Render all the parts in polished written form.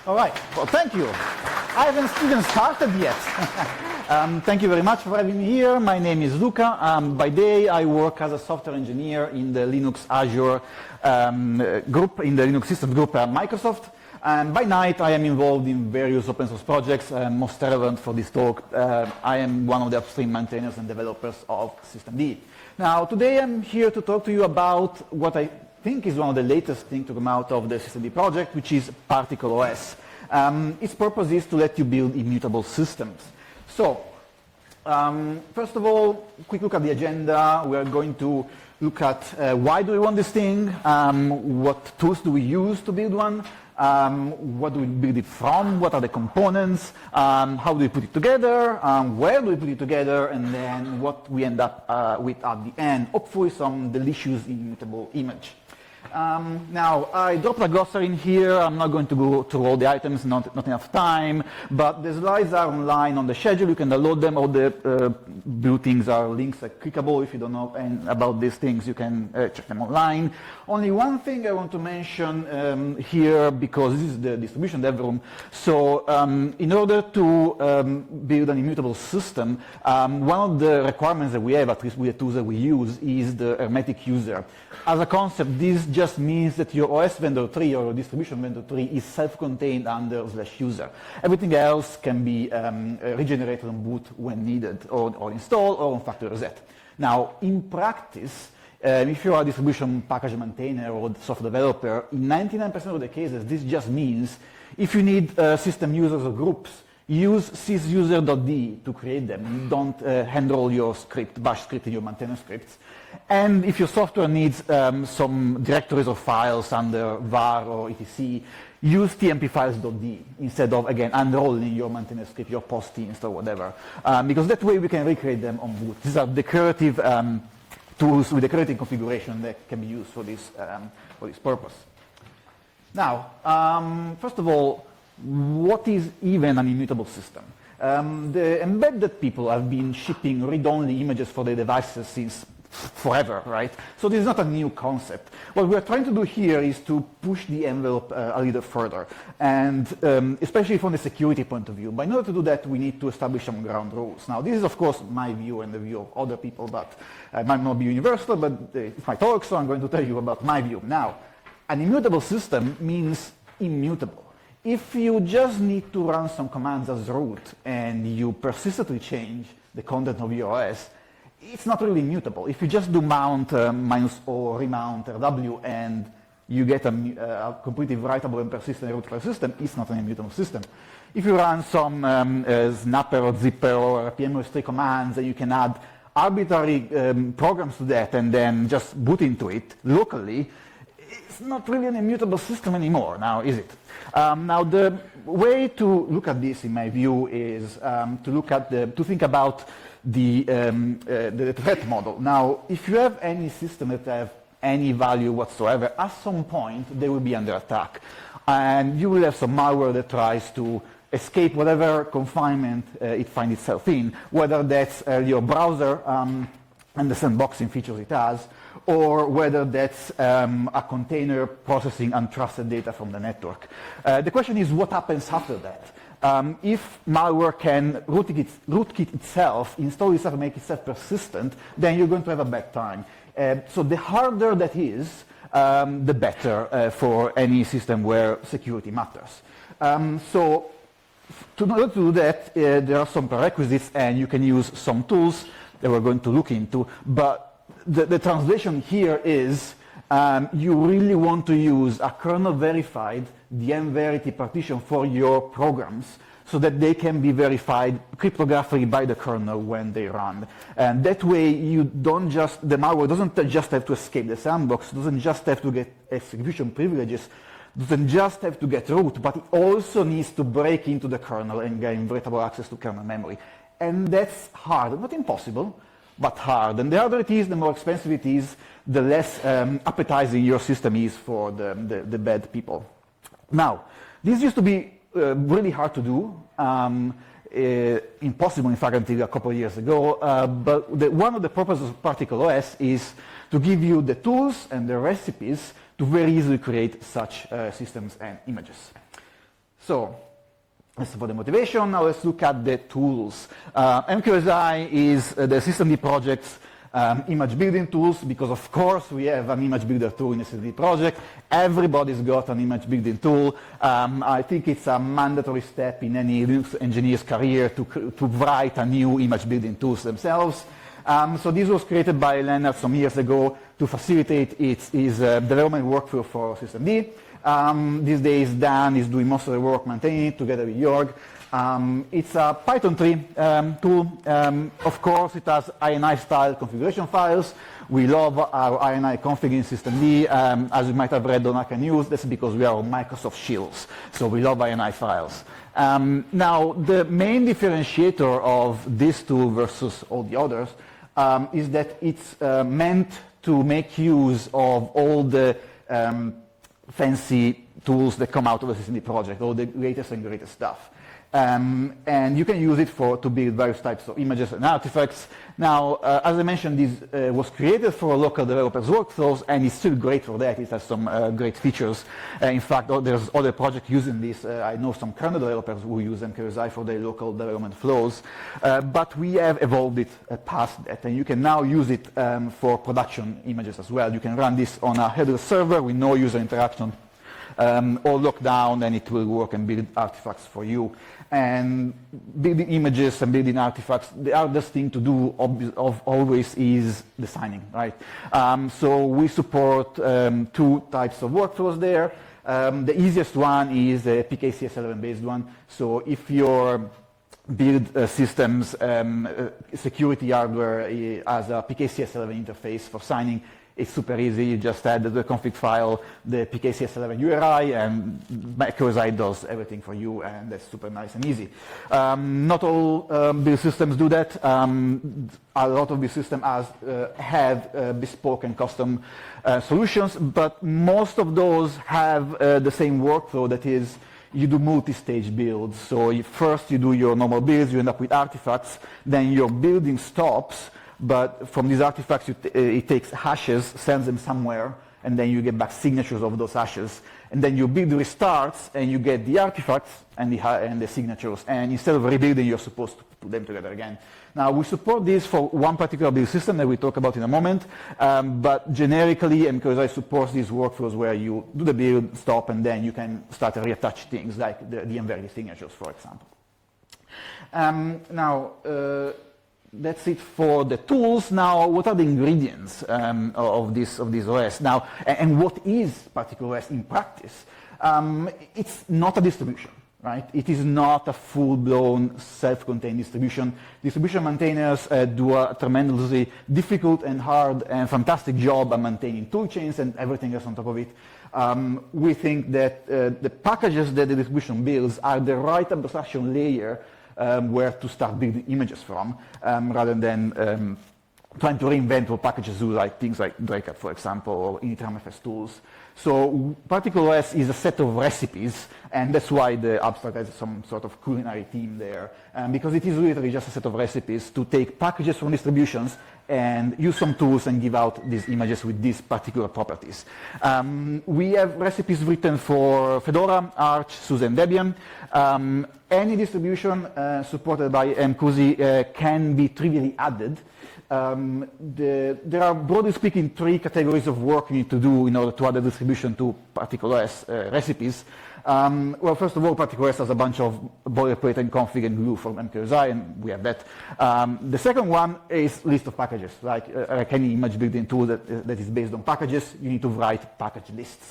All right, well, thank you. I haven't even started yet. Thank you very much for having me here. My name is Luca. By day, I work as a software engineer in the Linux Azure group, in the Linux systems group at Microsoft. And by night, I am involved in various open source projects. Most relevant for this talk, I am one of the upstream maintainers and developers of systemd. Now, today I'm here to talk to you about what I think is one of the latest things to come out of the systemd project, which is Particle OS. Its purpose is to let you build immutable systems. So, first of all, quick look at the agenda. We are going to look at why do we want this thing, what tools do we use to build one, what do we build it from, what are the components, how do we put it together, where do we put it together, and then what we end up with at the end, hopefully some delicious immutable image. Now, I dropped a glossary in here. I'm not going to go through all the items, not enough time, but the slides are online on the schedule. You can download them. All the blue things are links are clickable. If you don't know about these things, you can check them online. Only one thing I want to mention here, because this is the distribution dev room. So in order to build an immutable system, one of the requirements that we have, at least with the tools that we use, is the hermetic user. As a concept, this just means that your OS vendor tree or your distribution vendor tree is self-contained under /user. Everything else can be regenerated on boot when needed, or installed, or on factory reset. Now, in practice, if you are a distribution package maintainer or software developer, in 99% of the cases, this just means if you need system users or groups, use sysuser.d to create them. Don't handle your script, bash script in your maintainer scripts. And if your software needs some directories or files under var or etc, use tmpfiles.d instead of, again, unrolling your maintainer script, your post-inst or whatever. Because that way we can recreate them on boot. These are decorative tools with decorative configuration that can be used for this purpose. Now, first of all, what is even an immutable system? The embedded people have been shipping read-only images for their devices since forever, right? So this is not a new concept. What we're trying to do here is to push the envelope a little further, and especially from the security point of view. But in order to do that, we need to establish some ground rules. Now, this is, of course, my view and the view of other people, but it might not be universal, but it's my talk, so I'm going to tell you about my view. Now, an immutable system means immutable. If you just need to run some commands as root and you persistently change the content of your OS, it's not really immutable. If you just do mount -o remount rw and you get a completely writable and persistent root file system, it's not an immutable system. If you run some snapper or zipper or pmos3 commands and you can add arbitrary programs to that and then just boot into it locally, it's not really an immutable system anymore now, is it? Now, the way to look at this, in my view, is to think about the threat model. Now, if you have any system that have any value whatsoever, at some point they will be under attack, and you will have some malware that tries to escape whatever confinement it finds itself in, whether that's your browser and the sandboxing features it has, or whether that's a container processing untrusted data from the network. The question is, what happens after that? If malware can rootkit itself, install itself and make itself persistent, then you're going to have a bad time. So the harder that is, the better for any system where security matters. So in order to do that, there are some prerequisites, and you can use some tools that we're going to look into, but the translation here is you really want to use a kernel-verified VM-Verity partition for your programs so that they can be verified cryptographically by the kernel when they run. And that way, the malware doesn't just have to escape the sandbox, doesn't just have to get execution privileges, doesn't just have to get root, but it also needs to break into the kernel and gain veritable access to kernel memory. And that's hard, not impossible, but hard. And the harder it is, the more expensive it is, the less appetizing your system is for the bad people. Now, this used to be really hard to do, impossible in fact until a couple of years ago, but one of the purposes of Particle OS is to give you the tools and the recipes to very easily create such systems and images. So that's for the motivation. Now let's look at the tools. MQSI is the systemd project's image building tools, because of course we have an image builder tool in the systemd project. Everybody's got an image building tool. I think it's a mandatory step in any Linux engineer's career to write a new image building tools themselves. So this was created by Leonard some years ago to facilitate his development workflow for systemd. These days Dan is doing most of the work maintaining it together with Jörg. It's a Python 3 tool. Of course it has INI style configuration files. We love our INI config in systemd. As you might have read on Hacker News, that's because we are on Microsoft shields. So we love INI files. Now the main differentiator of this tool versus all the others is that it's meant to make use of all the fancy tools that come out of the systemd project, all the latest and greatest stuff. And you can use it to build various types of images and artifacts. Now, as I mentioned, this was created for local developers' workflows, and it's still great for that. It has some great features. In fact, there's other projects using this. I know some kernel developers who use MQSI for their local development flows. But we have evolved it past that, and you can now use it for production images as well. You can run this on a headless server with no user interaction. Or lock down, and it will work and build artifacts for you. And building images and building artifacts, the hardest thing to do always is designing, right? So we support two types of workflows there. The easiest one is the PKCS11 based one. So if your build systems security hardware has a PKCS11 interface for signing, it's super easy. You just add the config file, the PKCS11 URI, and MQSI does everything for you, and that's super nice and easy. Not all build systems do that. A lot of build systems have bespoke and custom solutions, but most of those have the same workflow. That is, you do multi-stage builds. So first you do your normal builds, you end up with artifacts, then your building stops. But from these artifacts, it takes hashes, sends them somewhere, and then you get back signatures of those hashes. And then your build restarts, and you get the artifacts and the signatures. And instead of rebuilding, you're supposed to put them together again. Now, we support this for one particular build system that we'll talk about in a moment. But generically, MQSI supports these workflows where you do the build, stop, and then you can start to reattach things like the env signatures, for example. That's it for the tools. Now, what are the ingredients of this OS? Now, and what is Particle OS in practice? It's not a distribution, right? It is not a full-blown self-contained distribution. Distribution maintainers do a tremendously difficult and hard and fantastic job at maintaining toolchains and everything else on top of it. We think that the packages that the distribution builds are the right abstraction layer where to start building images from, rather than trying to reinvent what packages do, like things like Dracat, for example, or initramfs tools. So Particle OS is a set of recipes, and that's why the abstract has some sort of culinary theme there, because it is literally just a set of recipes to take packages from distributions and use some tools and give out these images with these particular properties. We have recipes written for Fedora, Arch, SUSE, and Debian. Any distribution supported by MQSI can be trivially added. There are, broadly speaking, three categories of work you need to do in order to add a distribution to Particle OS recipes. Well, first of all, Particle OS has a bunch of boilerplate and config and glue from MQSI, and we have that. The second one is list of packages, like any image building tool that is based on packages. You need to write package lists.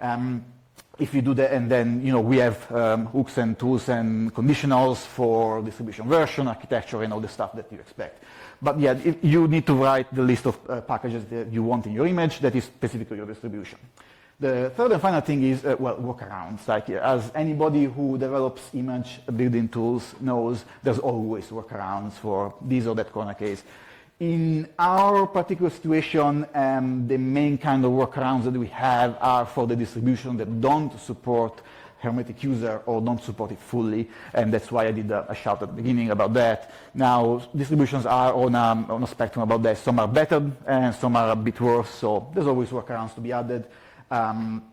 If you do that, and then we have hooks and tools and conditionals for distribution version, architecture, and all the stuff that you expect. But yeah, you need to write the list of packages that you want in your image that is specific to your distribution. The third and final thing is, workarounds. Like, as anybody who develops image building tools knows, there's always workarounds for this or that corner case. In our particular situation, the main kind of workarounds that we have are for the distribution that don't support Hermetic user or don't support it fully, and that's why I did a shout at the beginning about that. Now, distributions are on a spectrum about that. Some are better and some are a bit worse, so there's always workarounds to be added.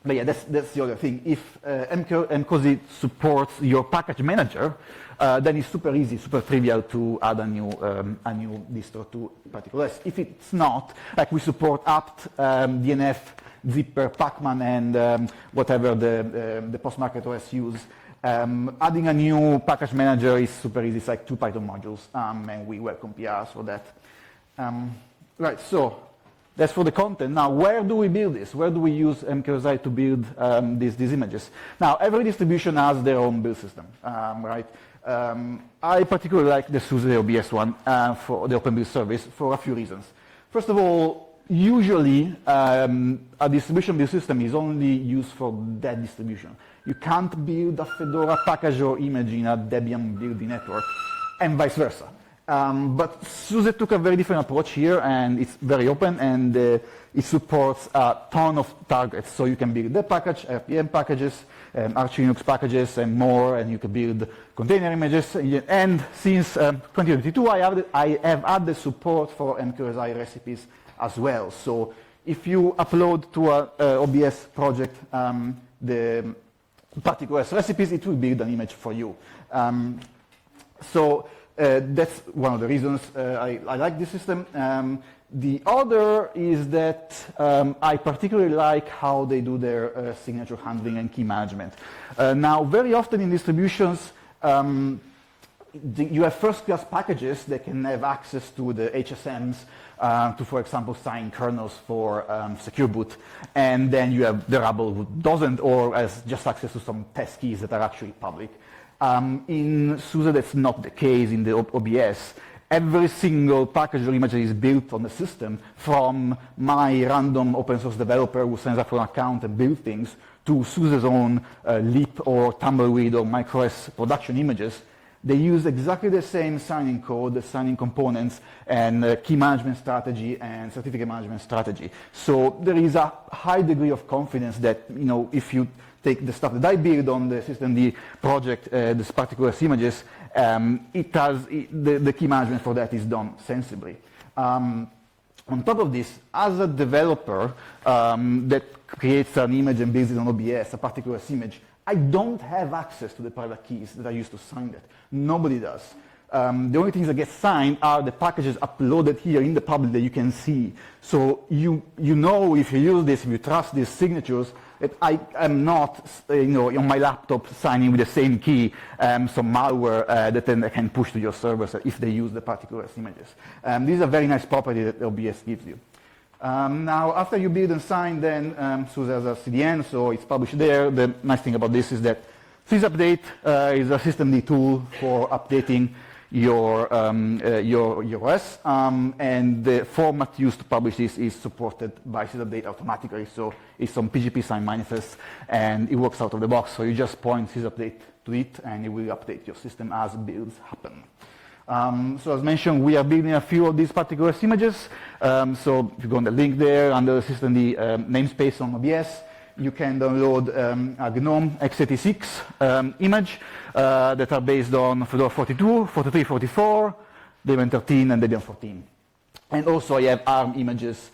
But yeah, that's the other thing. If mCozy supports your package manager, then it's super easy, super trivial to add a new distro to Particle_S. If it's not, like we support apt, DNF, Zipper, Pacman, and whatever the post-market OS use, adding a new package manager is super easy. It's like 2 Python modules, and we welcome PRs for that. Right, so that's for the content. Now, where do we build this? Where do we use mQSI to build these images? Now, every distribution has their own build system, right? I particularly like the SUSE OBS one for the Open Build service for a few reasons. First of all, usually a distribution build system is only used for that distribution. You can't build a Fedora package or image in a Debian building network, and vice versa. But SUSE took a very different approach here, and it's very open, and it supports a ton of targets. So you can build the package, RPM packages, Arch Linux packages, and more, and you can build container images. And since 2022, I have added support for mQSI recipes as well. So if you upload to a OBS project the Particle_S recipes, it will build an image for you. That's one of the reasons I like this system. The other is that I particularly like how they do their signature handling and key management. Now, very often in distributions, you have first-class packages that can have access to the HSMs to, for example, sign kernels for secure boot, and then you have the rabble who doesn't, or has just access to some test keys that are actually public. In SUSE, that's not the case in the OBS. Every single package or image that is built on the system, from my random open source developer who signs up for an account and builds things, to SUSE's own Leap or Tumbleweed or MicroOS production images, they use exactly the same signing code, the signing components, and key management strategy and certificate management strategy. So there is a high degree of confidence that, if you take the stuff that I build on the systemd project, this Particle_S images, the key management for that is done sensibly. On top of this, as a developer that creates an image and builds it on OBS, a Particle_S image, I don't have access to the private keys that I used to sign that. Nobody does. The only things that get signed are the packages uploaded here in the public that you can see. So you know if you use this, if you trust these signatures, that I am not, on my laptop signing with the same key, some malware that then I can push to your servers if they use the Particle_S images. These are very nice property that OBS gives you. Now, after you build and sign, then SUSE has a CDN, so it's published there. The nice thing about this is that sysupdate is a systemd tool for updating your OS, and the format used to publish this is supported by sysupdate automatically. So it's some PGP sign manifest, and it works out of the box. So you just point sysupdate to it, and it will update your system as builds happen. So as mentioned, we are building a few of these Particle_S images. So if you go on the link there under the systemd namespace on OBS, you can download a GNOME x86 image that are based on Fedora 42, 43, 44, Debian 13, and Debian 14. And also I have ARM images,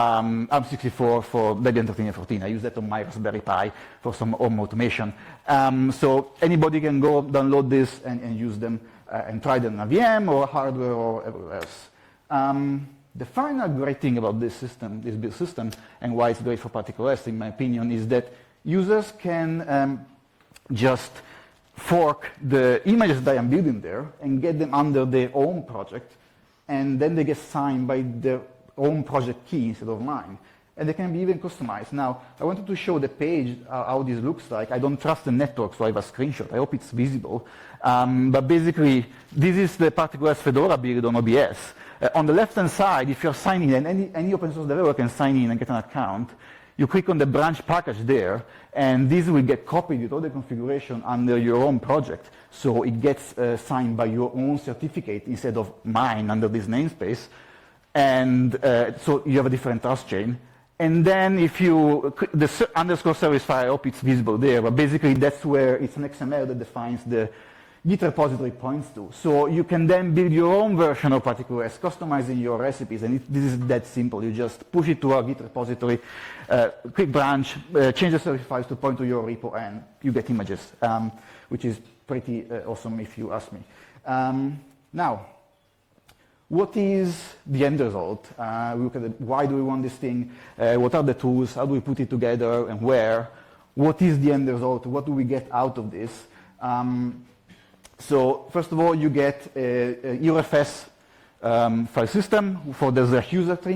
ARM64 for Debian 13 and 14. I use that on my Raspberry Pi for some home automation. So anybody can go download this and use them and try them on a VM or hardware or everywhere else. The final great thing about this system, this build system, and why it's great for Particle_S, in my opinion, is that users can just fork the images that I am building there and get them under their own project, and then they get signed by their own project key instead of mine. And they can be even customized. Now, I wanted to show the page, how this looks like. I don't trust the network, so I have a screenshot. I hope it's visible. But basically, this is the Particle_S Fedora build on OBS. On the left-hand side, if you're signing in, any open source developer can sign in and get an account. You click on the branch package there, and this will get copied with all the configuration under your own project. So it gets signed by your own certificate instead of mine under this namespace. And so you have a different trust chain. And then if you, the underscore service file, I hope it's visible there, but basically that's where it's an XML that defines the Git repository points to. So you can then build your own version of ParticleOS, customizing your recipes, and this is that simple. You just push it to a Git repository, quick branch, change the service files to point to your repo, and you get images, which is pretty awesome if you ask me. Now, what is the end result? We look at why do we want this thing? What are the tools? How do we put it together, and where? What is the end result? What do we get out of this? So first of all, you get a UFS file system for the ZSH user tree,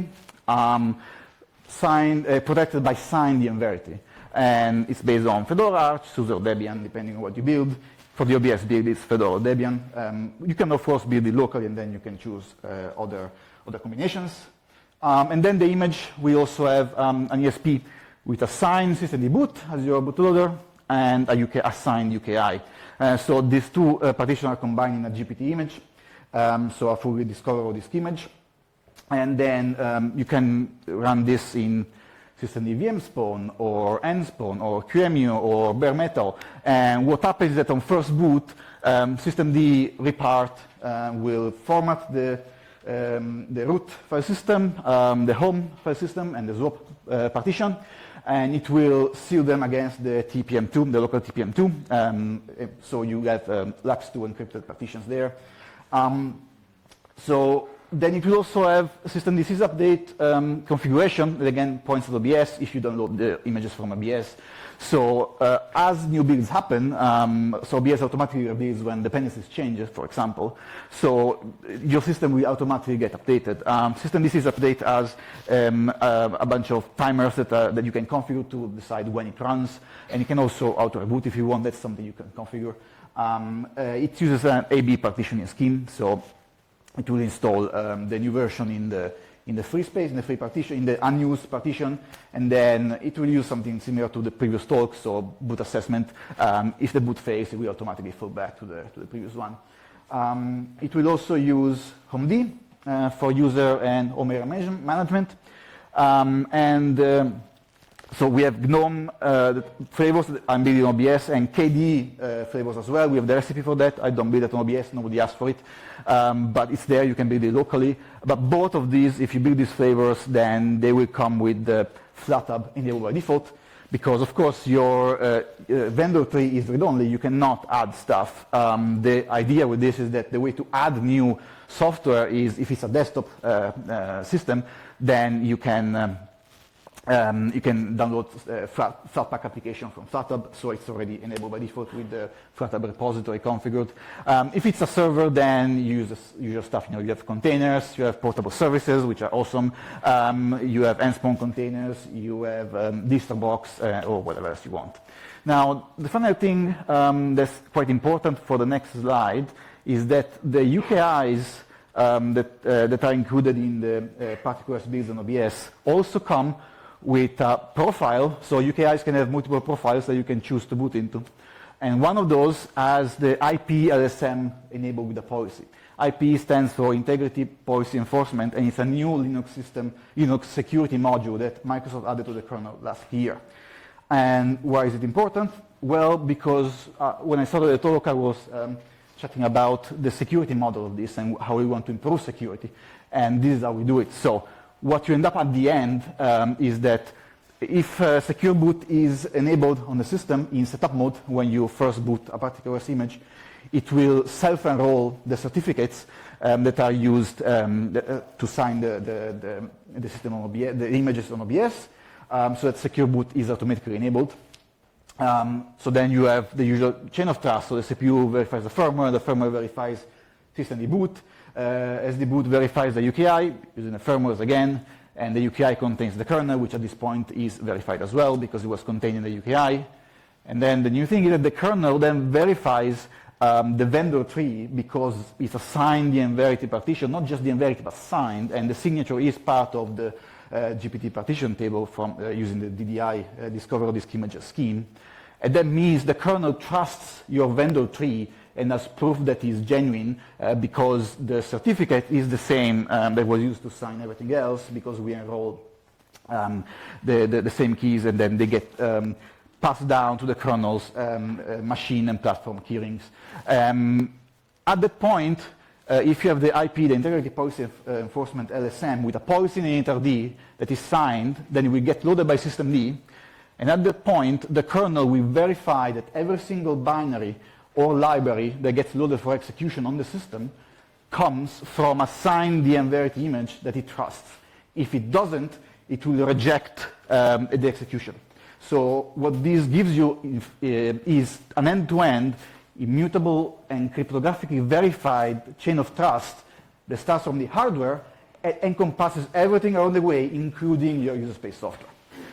protected by signed Verity. And it's based on Fedora, Arch, SUSE, or Debian, depending on what you build. For the OBS build, it's Fedora or Debian. You can, of course, build it locally, and then you can choose other combinations. And then the image, we also have an ESP with a signed systemd boot as your bootloader, and a signed UKI. So these two partitions are combined in a GPT image, so a fully discoverable disk image. And then you can run this in systemd vmspawn or nspawn or QEMU or bare metal. And what happens is that on first boot, systemd repart will format the root file system, the home file system, and the swap partition. And it will seal them against the TPM2, the local TPM2. So you have LAPS2 encrypted partitions there. So then it will also have systemd sysupdate configuration that again points to OBS if you download the images from OBS. So as new builds happen, so OBS automatically reveals when dependencies change, for example. So your system will automatically get updated. Systemd sysupdate has a bunch of timers that you can configure to decide when it runs, and you can also auto reboot if you want. That's something you can configure. It uses an AB partitioning scheme, so it will install the new version in the free space, in the free partition, in the unused partition, and then it will use something similar to the previous talk, so boot assessment. If the boot fails, it will automatically fall back to the previous one. It will also use HOMD for user and home area management. So we have GNOME flavors that I'm building on OBS, and KDE flavors as well. We have the recipe for that. I don't build it on OBS, nobody asked for it. But it's there, you can build it locally. But both of these, if you build these flavors, then they will come with the FlatHub enabled by default, because of course your vendor tree is read-only, you cannot add stuff. The idea with this is that the way to add new software is, if it's a desktop system, then you can download Flatpak application from FlatHub, so it's already enabled by default with the FlatHub repository configured. If it's a server, then you use the usual stuff. You have containers, you have portable services, which are awesome. You have nspawn containers, you have DistroBox, or whatever else you want. Now, the final thing that's quite important for the next slide is that the UKIs that are included in the ParticleOS builds on OBS also come with a profile, so UKIs can have multiple profiles that you can choose to boot into. And one of those has the IP LSM enabled with a policy. IP stands for Integrity Policy Enforcement, and it's a new Linux security module that Microsoft added to the kernel last year. And why is it important? Well, because when I started the talk, I was chatting about the security model of this and how we want to improve security. And this is how we do it. So what you end up at the end is that if secure boot is enabled on the system in setup mode when you first boot a ParticleOS image, it will self-enroll the certificates that are used to sign the system on OBS, the images on OBS, so that secure boot is automatically enabled. So then you have the usual chain of trust. So the CPU verifies the firmware verifies systemd boot, SD boot verifies the UKI using the firmwares again, and the UKI contains the kernel, which at this point is verified as well because it was contained in the UKI. And then the new thing is that the kernel then verifies the vendor tree because it's a signed Verity partition, not just Verity, but signed, and the signature is part of the GPT partition table from using the DDI discover disk images scheme. And that means the kernel trusts your vendor tree and has proof that it's genuine because the certificate is the same that was used to sign everything else, because we enroll the same keys, and then they get passed down to the kernel's machine and platform keyrings. At that point, if you have the IP, the Integrity Policy Enforcement LSM, with a policy in initrd that is signed, then it will get loaded by systemd. And at that point, the kernel will verify that every single binary or library that gets loaded for execution on the system comes from a signed dmverity image that it trusts. If it doesn't, it will reject the execution. So what this gives you is an end-to-end, immutable and cryptographically verified chain of trust that starts from the hardware and encompasses everything along the way, including your user space software.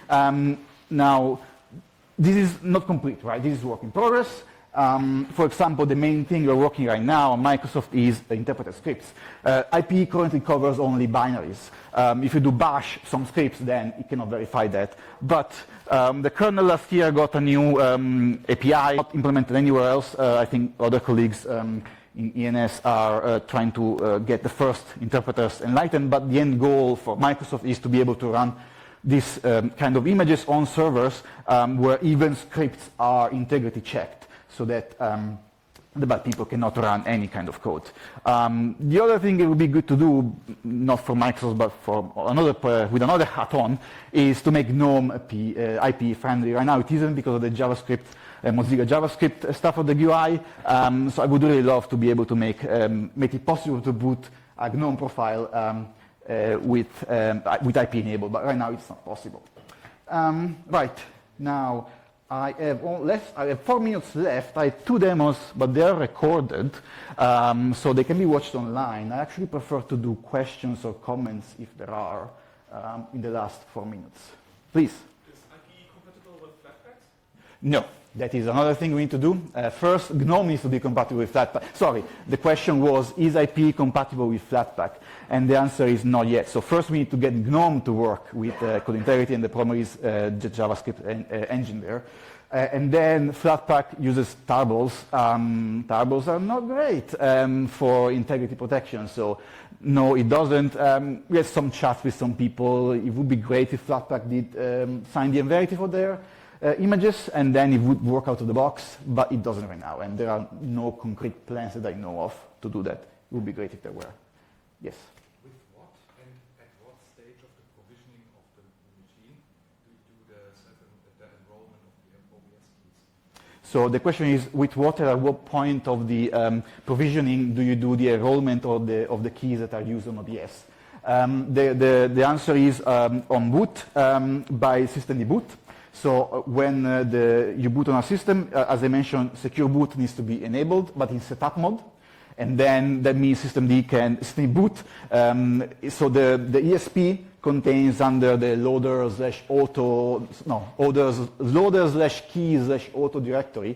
Now, this is not complete, right? This is work in progress. For example, the main thing we're working right now on Microsoft is interpreted scripts. IP currently covers only binaries. If you do bash some scripts, then it cannot verify that. But the kernel last year got a new API, not implemented anywhere else. I think other colleagues in ENS are trying to get the first interpreters enlightened, but the end goal for Microsoft is to be able to run these kind of images on servers where even scripts are integrity checked, so that the bad people cannot run any kind of code. The other thing it would be good to do, not for Microsoft, but for another, with another hat on, is to make GNOME IP friendly. Right now it isn't because of the JavaScript, Mozilla JavaScript stuff of the UI. So I would really love to be able to make it possible to boot a GNOME profile with IP enabled, but right now it's not possible. Right, now, I have 4 minutes left. I have 2 demos, but they are recorded, so they can be watched online. I actually prefer to do questions or comments, if there are, in the last 4 minutes. Please. Is IP compatible with Flatpaks? No. That is another thing we need to do. First, GNOME needs to be compatible with Flatpak. Sorry, the question was, is IP compatible with Flatpak? And the answer is not yet. So first we need to get GNOME to work with code integrity, and the problem is the JavaScript engine there. And then Flatpak uses tarballs. Tarballs are not great for integrity protection. So no, it doesn't. We had some chats with some people. It would be great if Flatpak did sign the dmverity for their images, and then it would work out of the box, but it doesn't right now, and there are no concrete plans that I know of to do that. It would be great if there were. Yes? With what and at what stage of the provisioning of the machine do you do the enrollment of the OBS keys? So the question is, with what at what point of the provisioning do you do the enrollment of the keys that are used on OBS? The answer is on boot by systemd boot. So when you boot on a system, as I mentioned, secure boot needs to be enabled, but in setup mode. And then that means systemd can boot. So the ESP contains under the loader/auto directory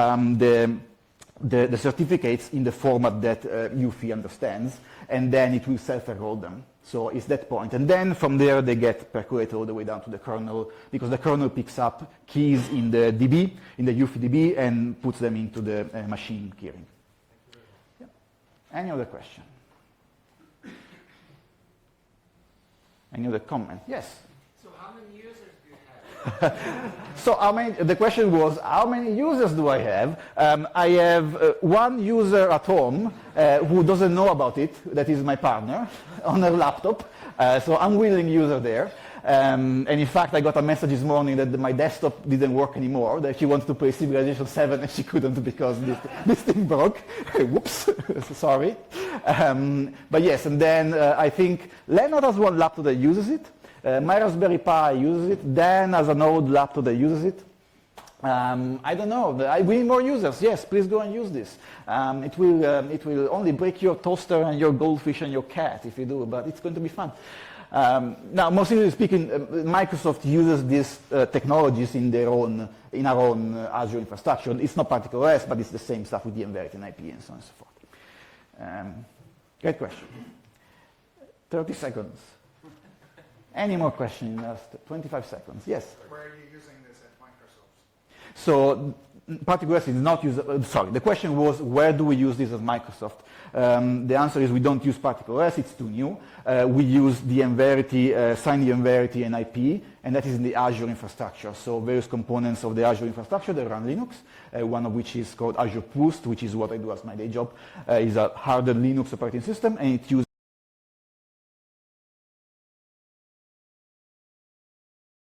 the certificates in the format that UEFI understands, and then it will self-enroll them. So it's that point. And then from there they get percolated all the way down to the kernel, because the kernel picks up keys in the DB, in the UEFI DB, and puts them into the machine keyring. Yeah. Any other question? Any other comment? Yes? So how many users do you have? So the question was, how many users do I have? I have one user at home who doesn't know about it, that is my partner, on her laptop. So unwilling user there. And in fact, I got a message this morning that my desktop didn't work anymore, that she wanted to play Civilization 7 and she couldn't because this thing broke. Whoops, sorry. But yes, and then I think Leonard has one laptop that uses it. My Raspberry Pi uses it. Dan has an old laptop that uses it. I don't know. We need more users. Yes, please go and use this. It will only break your toaster and your goldfish and your cat if you do, but it's going to be fun. Now, more seriously speaking, Microsoft uses these technologies in our own Azure infrastructure. It's not particle OS, but it's the same stuff with dmverity and IP and so on and so forth. Great question. 30 seconds. Any more questions in the last 25 seconds? Yes? Where are you using this at Microsoft? So ParticleOS is not used, sorry, the question was where do we use this as Microsoft? The answer is we don't use ParticleOS, it's too new. We use dmVerity, SignDMVerity and IP, and that is in the Azure infrastructure. So various components of the Azure infrastructure that run Linux, one of which is called Azure Boost, which is what I do as my day job, is a hardened Linux operating system, and it uses